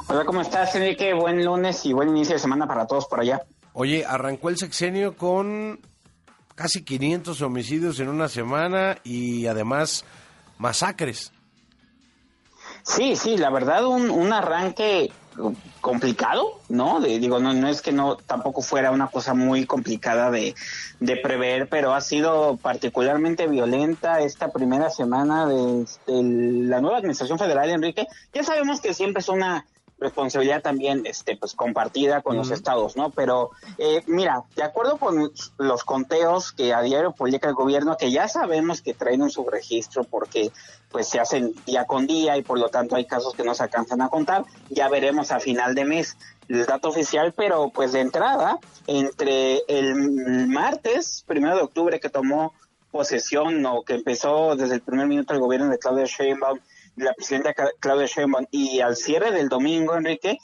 Hola, ¿cómo estás, Enrique? Buen lunes y buen inicio de semana para todos por allá. Oye, arrancó el sexenio con casi 500 homicidios en una semana y además masacres. Sí, la verdad un arranque complicado, ¿no? No es que no tampoco fuera una cosa muy complicada de prever, pero ha sido particularmente violenta esta primera semana de la nueva administración federal, Enrique. Ya sabemos que siempre es una responsabilidad también pues compartida con los estados, ¿no? Pero mira, de acuerdo con los conteos que a diario publica el gobierno, que ya sabemos que traen un subregistro porque pues se hacen día con día y por lo tanto hay casos que no se alcanzan a contar, ya veremos a final de mes el dato oficial, pero pues de entrada, entre el martes, 1 de octubre, que tomó posesión o que empezó desde el primer minuto el gobierno de Claudia Sheinbaum, la presidenta Claudia Sheinbaum, y al cierre del domingo, Enrique,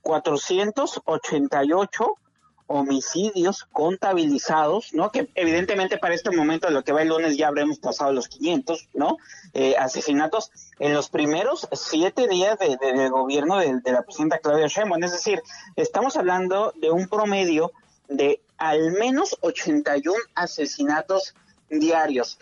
488 homicidios contabilizados, ¿no? Que evidentemente para este momento, lo que va el lunes, ya habremos pasado los 500, ¿no? Asesinatos en los primeros 7 días de gobierno de la presidenta Claudia Sheinbaum. Es decir, estamos hablando de un promedio de al menos 81 asesinatos diarios.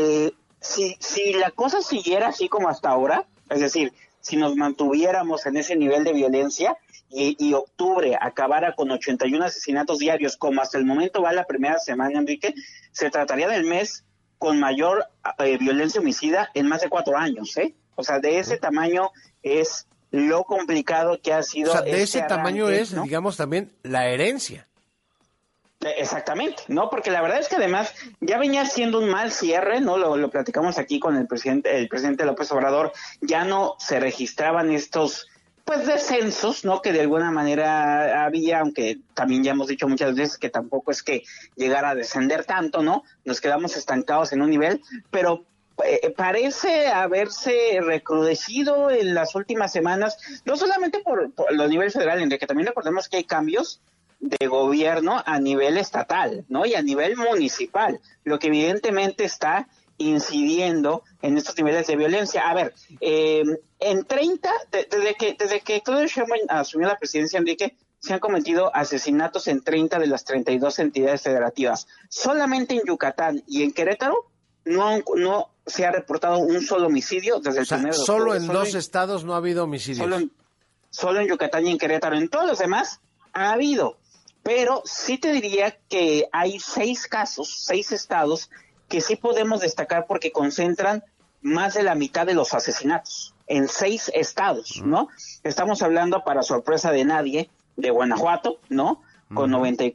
Si la cosa siguiera así como hasta ahora, es decir, si nos mantuviéramos en ese nivel de violencia y octubre acabara con 81 asesinatos diarios, como hasta el momento va la primera semana, Enrique, se trataría del mes con mayor violencia homicida en más de 4 años, ¿eh? O sea, de ese tamaño es lo complicado que ha sido. O sea, de ese tamaño arranque, es, ¿no? digamos, también la herencia. Exactamente, ¿no? Porque la verdad es que además ya venía siendo un mal cierre, ¿no? Lo platicamos aquí con el presidente López Obrador, ya no se registraban estos, pues, descensos, ¿no? Que de alguna manera había, aunque también ya hemos dicho muchas veces que tampoco es que llegara a descender tanto, ¿no? Nos quedamos estancados en un nivel, pero parece haberse recrudecido en las últimas semanas, no solamente por los niveles federales, en que también recordemos que hay cambios de gobierno a nivel estatal, ¿no? Y a nivel municipal, lo que evidentemente está incidiendo en estos niveles de violencia. A ver, en 30, desde que Claudio Sheinbaum asumió la presidencia, Enrique, se han cometido asesinatos en 30 de las 32 entidades federativas. Solamente en Yucatán y en Querétaro no se ha reportado un solo homicidio desde el 1 de octubre. Solo en 2 estados no ha habido homicidios. Solo en Yucatán y en Querétaro. En todos los demás ha habido. Pero sí te diría que hay 6 estados que sí podemos destacar porque concentran más de la mitad de los asesinatos en 6 estados, ¿no? Estamos hablando, para sorpresa de nadie, de Guanajuato, ¿no? Con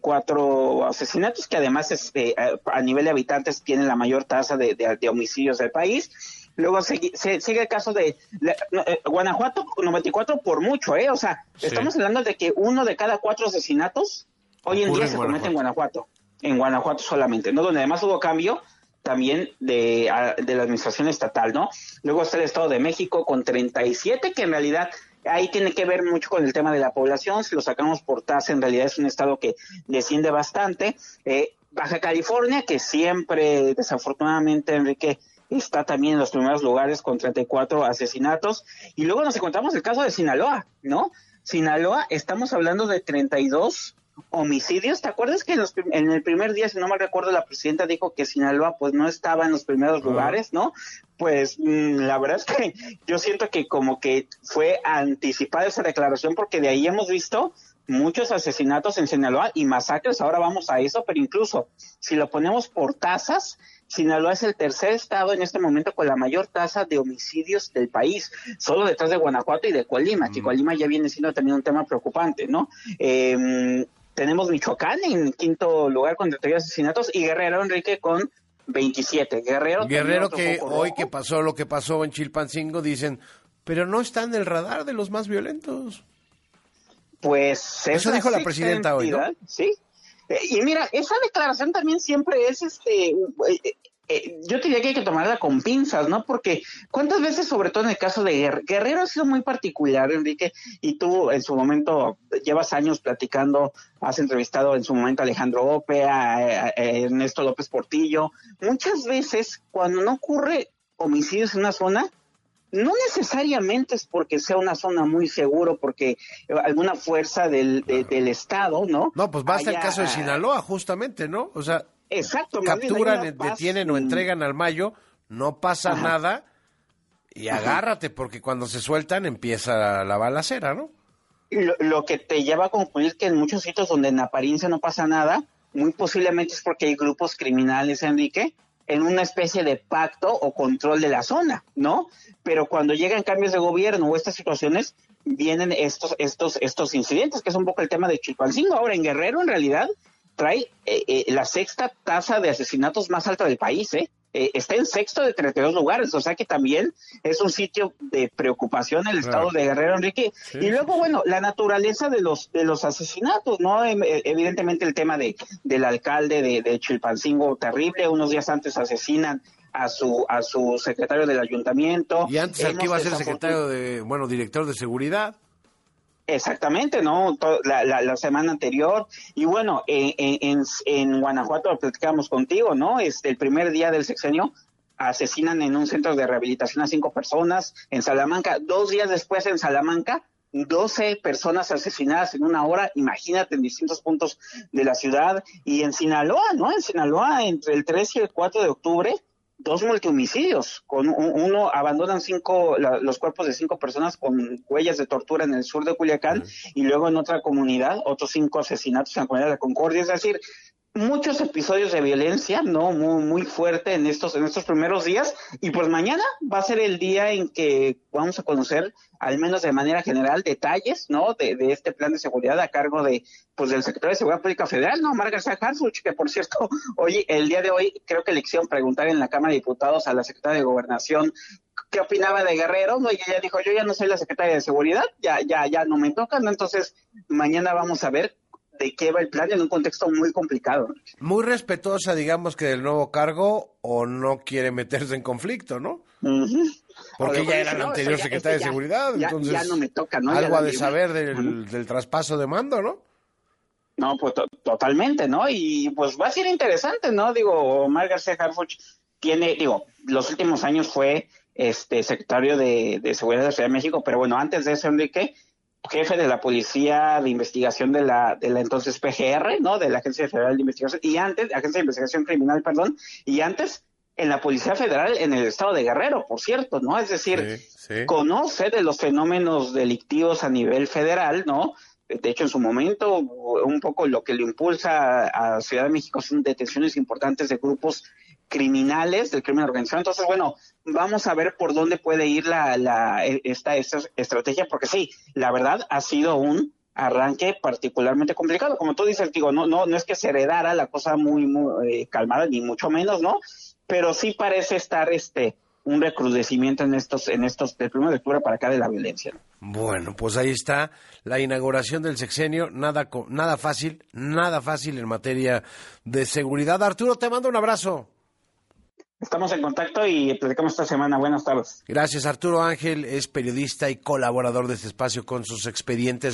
94 asesinatos, que además a nivel de habitantes tiene la mayor tasa de homicidios del país. Luego sigue el caso de Guanajuato, 94 por mucho, ¿eh? O sea, sí. Estamos hablando de que 1 de cada 4 asesinatos hoy en día se comete en Guanajuato solamente, ¿no? Donde además hubo cambio también de la administración estatal, ¿no? Luego está el Estado de México con 37, que en realidad ahí tiene que ver mucho con el tema de la población. Si lo sacamos por tasa, en realidad es un estado que desciende bastante. Baja California, que siempre, desafortunadamente, Enrique, está también en los primeros lugares con 34 asesinatos. Y luego nos encontramos el caso de Sinaloa, ¿no? Sinaloa, estamos hablando de 32 homicidios. ¿Te acuerdas que en el primer día, si no mal recuerdo, la presidenta dijo que Sinaloa pues no estaba en los primeros lugares, ¿no? Pues la verdad es que yo siento que como que fue anticipada esa declaración, porque de ahí hemos visto muchos asesinatos en Sinaloa y masacres. Ahora vamos a eso, pero incluso si lo ponemos por tasas, Sinaloa es el tercer estado en este momento con la mayor tasa de homicidios del país, solo detrás de Guanajuato y de Colima, que Colima ya viene siendo también un tema preocupante, ¿no? Tenemos Michoacán en quinto lugar con 32 asesinatos y Guerrero, Enrique, con 27. Guerrero que hoy que pasó lo que pasó en Chilpancingo, dicen, pero no está en el radar de los más violentos. Pues eso dijo la presidenta hoy, ¿no? Sí. Y mira, esa declaración también siempre es yo diría que hay que tomarla con pinzas, ¿no? Porque cuántas veces, sobre todo en el caso de Guerrero, ha sido muy particular, Enrique, y tú en su momento llevas años platicando, has entrevistado en su momento a Alejandro Ope, a Ernesto López Portillo. Muchas veces, cuando no ocurre homicidios en una zona, No necesariamente es porque sea una zona muy seguro, porque alguna fuerza del Estado, ¿no? No, pues basta el caso de Sinaloa, justamente, ¿no? O sea, exacto, capturan, detienen o entregan al Mayo, no pasa nada y agárrate, porque cuando se sueltan empieza la balacera, ¿no? Lo que te lleva a concluir que en muchos sitios donde en apariencia no pasa nada, muy posiblemente es porque hay grupos criminales, Enrique, en una especie de pacto o control de la zona, ¿no? Pero cuando llegan cambios de gobierno o estas situaciones, vienen estos incidentes, que es un poco el tema de Chilpancingo. Ahora, en Guerrero, en realidad, trae la sexta tasa de asesinatos más alta del país, está en sexto de 32 lugares, o sea que también es un sitio de preocupación el estado de Guerrero, Enrique. Sí, y luego, bueno, la naturaleza de los asesinatos, ¿no? Evidentemente el tema del alcalde de Chilpancingo, terrible, unos días antes asesinan a su secretario del ayuntamiento. Y antes al que iba a ser secretario director de seguridad. Exactamente, ¿no? La semana anterior. Y bueno, en Guanajuato lo platicamos contigo, ¿no? El primer día del sexenio asesinan en un centro de rehabilitación a 5 personas. En Salamanca, 2 días después en Salamanca, 12 personas asesinadas en una hora, imagínate, en distintos puntos de la ciudad. Y en Sinaloa, ¿no? En Sinaloa, entre el 3 y el 4 de octubre, 2 multihomicidios, con uno abandonan los cuerpos de 5 personas con huellas de tortura en el sur de Culiacán, y luego en otra comunidad, otros 5 asesinatos en la comunidad de la Concordia. Es decir, muchos episodios de violencia, ¿no? Muy, muy fuerte en estos primeros días, y pues mañana va a ser el día en que vamos a conocer, al menos de manera general, detalles, ¿no? De este plan de seguridad a cargo del secretario de Seguridad Pública Federal, ¿no? Omar García Harfuch, que por cierto, el día de hoy creo que le hicieron preguntar en la Cámara de Diputados a la secretaria de Gobernación qué opinaba de Guerrero, ¿no? Y ella dijo, yo ya no soy la secretaria de Seguridad, ya no me toca, ¿no? Entonces, mañana vamos a ver de qué va el plan en un contexto muy complicado. Muy respetuosa, digamos, que del nuevo cargo, o no quiere meterse en conflicto, ¿no? Porque ella era la anterior secretaria de Seguridad, entonces ya no me toca, ¿no? Algo ha de saber del traspaso de mando, ¿no? No, pues totalmente, ¿no? Y pues va a ser interesante, ¿no? Digo, Omar García Harfuch los últimos años fue secretario de Seguridad de la Ciudad de México, pero bueno, antes de eso, Enrique, jefe de la Policía de Investigación de la entonces PGR, ¿no? De la Agencia Federal de Investigación, Agencia de Investigación Criminal, perdón, y antes en la Policía Federal en el estado de Guerrero, por cierto, ¿no? Es decir, conoce de los fenómenos delictivos a nivel federal, ¿no? De hecho, en su momento, un poco lo que le impulsa a Ciudad de México son detenciones importantes de grupos criminales, del crimen organizado. Entonces, bueno, vamos a ver por dónde puede ir esta estrategia, porque sí, la verdad ha sido un arranque particularmente complicado. Como tú dices, no es que se heredara la cosa muy, muy calmada, ni mucho menos, ¿no? Pero sí parece estar un recrudecimiento en estos del 1 de octubre para acá de la violencia. Bueno, pues ahí está la inauguración del sexenio, nada fácil en materia de seguridad. Arturo, te mando un abrazo. Estamos en contacto y platicamos esta semana. Buenas tardes. Gracias, Arturo Ángel es periodista y colaborador de este espacio con sus expedientes.